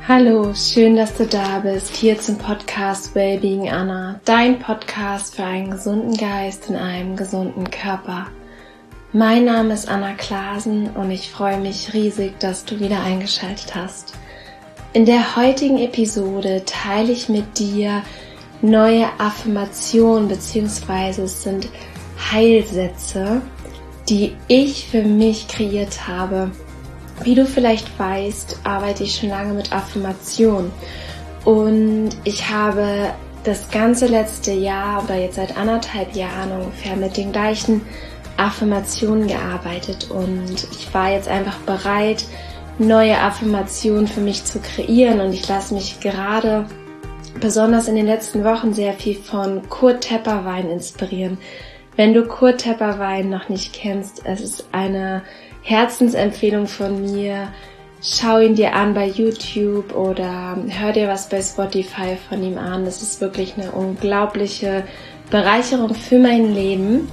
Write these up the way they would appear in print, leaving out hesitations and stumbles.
Hallo, schön, dass du da bist, hier zum Podcast Wellbeing Anna, dein Podcast für einen gesunden Geist in einem gesunden Körper. Mein Name ist Anna Klasen und ich freue mich riesig, dass du wieder eingeschaltet hast. In der heutigen Episode teile ich mit dir neue Affirmationen bzw. es sind Heilsätze, die ich für mich kreiert habe. Wie du vielleicht weißt, arbeite ich schon lange mit Affirmationen und ich habe das ganze letzte Jahr oder jetzt seit 1,5 Jahren ungefähr mit den gleichen Affirmationen gearbeitet und ich war jetzt einfach bereit, neue Affirmationen für mich zu kreieren und ich lasse mich gerade besonders in den letzten Wochen sehr viel von Kurt Tepperwein inspirieren. Wenn du Kurt Tepperwein noch nicht kennst, es ist eine Herzensempfehlung von mir. Schau ihn dir an bei YouTube oder hör dir was bei Spotify von ihm an. Das ist wirklich eine unglaubliche Bereicherung für mein Leben.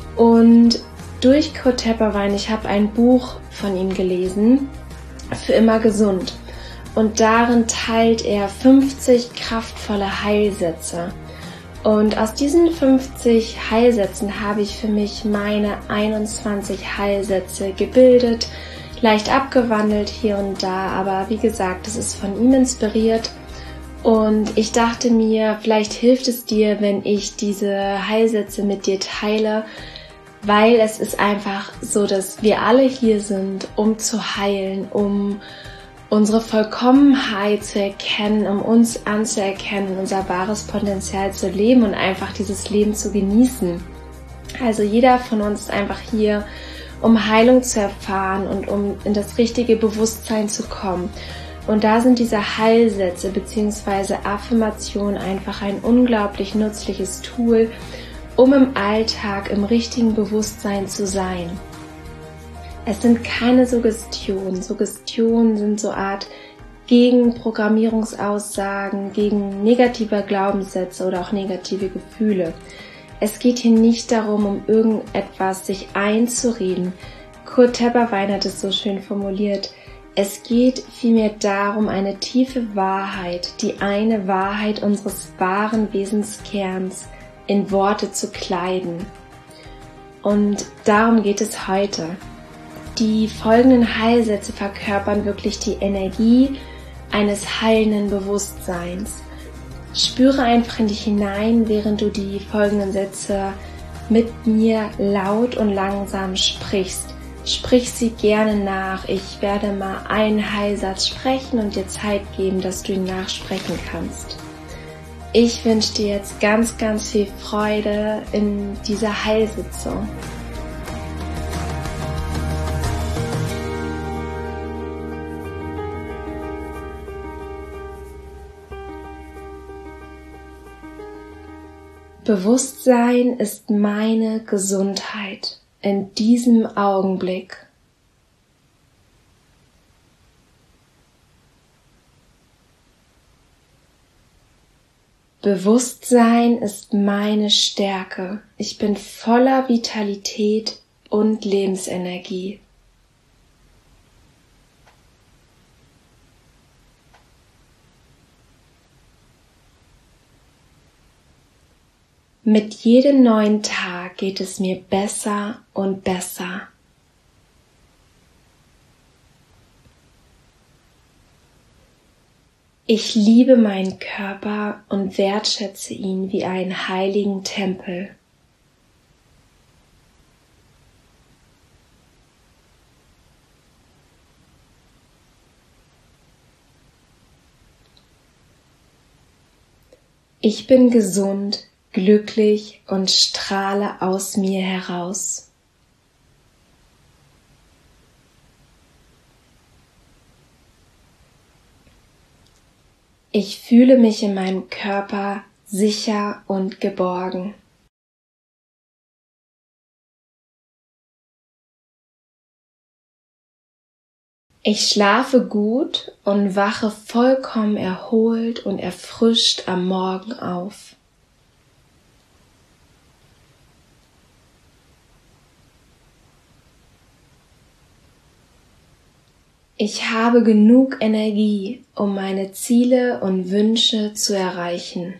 Und durch Kurt Tepperwein, ich habe ein Buch von ihm gelesen, Für immer gesund. Und darin teilt er 50 kraftvolle Heilsätze. Und aus diesen 50 Heilsätzen habe ich für mich meine 21 Heilsätze gebildet, leicht abgewandelt hier und da, aber wie gesagt, es ist von ihm inspiriert und ich dachte mir, vielleicht hilft es dir, wenn ich diese Heilsätze mit dir teile, weil es ist einfach so, dass wir alle hier sind, um zu heilen, um unsere Vollkommenheit zu erkennen, um uns anzuerkennen, unser wahres Potenzial zu leben und einfach dieses Leben zu genießen. Also jeder von uns ist einfach hier, um Heilung zu erfahren und um in das richtige Bewusstsein zu kommen. Und da sind diese Heilsätze bzw. Affirmationen einfach ein unglaublich nützliches Tool, um im Alltag im richtigen Bewusstsein zu sein. Es sind keine Suggestionen. Suggestionen sind so eine Art Gegenprogrammierungsaussagen, gegen negative Glaubenssätze oder auch negative Gefühle. Es geht hier nicht darum, um irgendetwas sich einzureden. Kurt Tepperwein hat es so schön formuliert. Es geht vielmehr darum, eine tiefe Wahrheit, die eine Wahrheit unseres wahren Wesenskerns in Worte zu kleiden. Und darum geht es heute. Die folgenden Heilsätze verkörpern wirklich die Energie eines heilenden Bewusstseins. Spüre einfach in dich hinein, während du die folgenden Sätze mit mir laut und langsam sprichst. Sprich sie gerne nach. Ich werde mal einen Heilsatz sprechen und dir Zeit geben, dass du ihn nachsprechen kannst. Ich wünsche dir jetzt ganz, ganz viel Freude in dieser Heilsitzung. Bewusstsein ist meine Gesundheit in diesem Augenblick. Bewusstsein ist meine Stärke. Ich bin voller Vitalität und Lebensenergie. Mit jedem neuen Tag geht es mir besser und besser. Ich liebe meinen Körper und wertschätze ihn wie einen heiligen Tempel. Ich bin gesund, glücklich und strahle aus mir heraus. Ich fühle mich in meinem Körper sicher und geborgen. Ich schlafe gut und wache vollkommen erholt und erfrischt am Morgen auf. Ich habe genug Energie, um meine Ziele und Wünsche zu erreichen.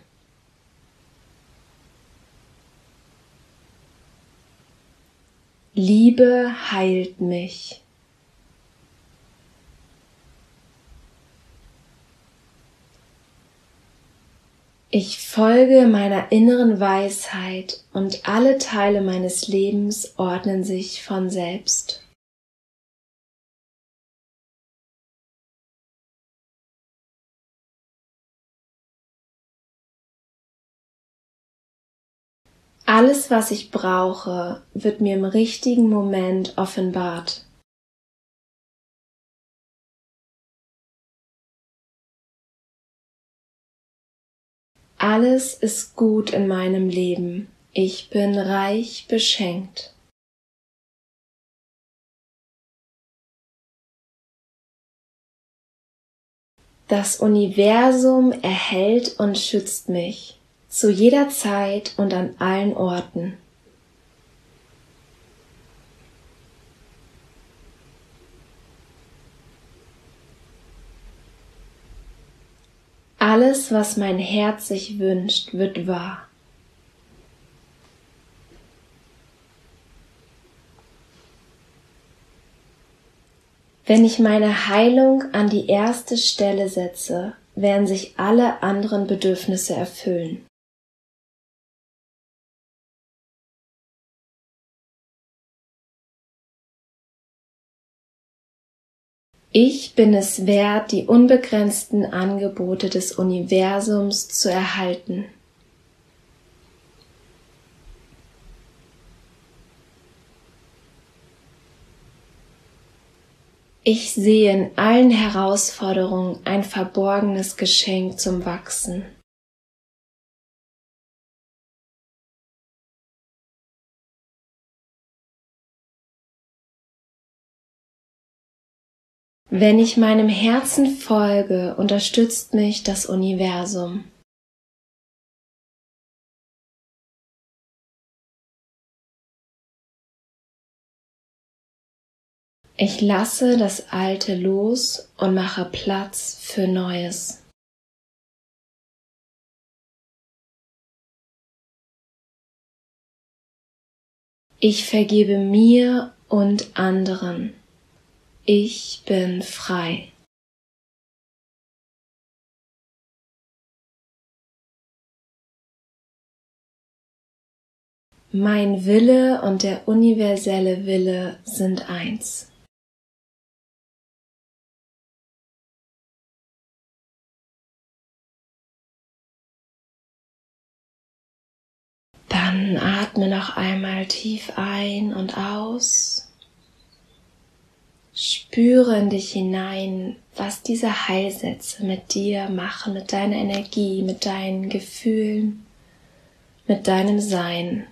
Liebe heilt mich. Ich folge meiner inneren Weisheit und alle Teile meines Lebens ordnen sich von selbst. Alles, was ich brauche, wird mir im richtigen Moment offenbart. Alles ist gut in meinem Leben. Ich bin reich beschenkt. Das Universum erhält und schützt mich. Zu jeder Zeit und an allen Orten. Alles, was mein Herz sich wünscht, wird wahr. Wenn ich meine Heilung an die erste Stelle setze, werden sich alle anderen Bedürfnisse erfüllen. Ich bin es wert, die unbegrenzten Angebote des Universums zu erhalten. Ich sehe in allen Herausforderungen ein verborgenes Geschenk zum Wachsen. Wenn ich meinem Herzen folge, unterstützt mich das Universum. Ich lasse das Alte los und mache Platz für Neues. Ich vergebe mir und anderen. Ich bin frei. Mein Wille und der universelle Wille sind eins. Dann atme noch einmal tief ein und aus. Spüre in dich hinein, was diese Heilsätze mit dir machen, mit deiner Energie, mit deinen Gefühlen, mit deinem Sein.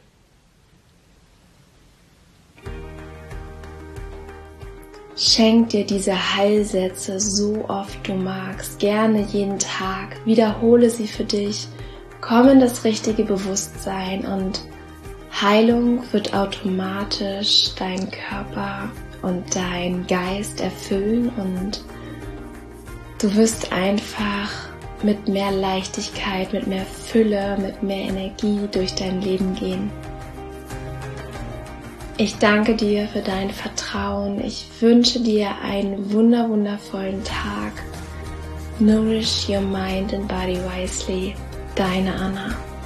Schenk dir diese Heilsätze so oft du magst, gerne jeden Tag, wiederhole sie für dich, komm in das richtige Bewusstsein und Heilung wird automatisch deinen Körper und deinen Geist erfüllen und du wirst einfach mit mehr Leichtigkeit, mit mehr Fülle, mit mehr Energie durch dein Leben gehen. Ich danke dir für dein Vertrauen. Ich wünsche dir einen wundervollen Tag. Nourish your mind and body wisely. Deine Anna.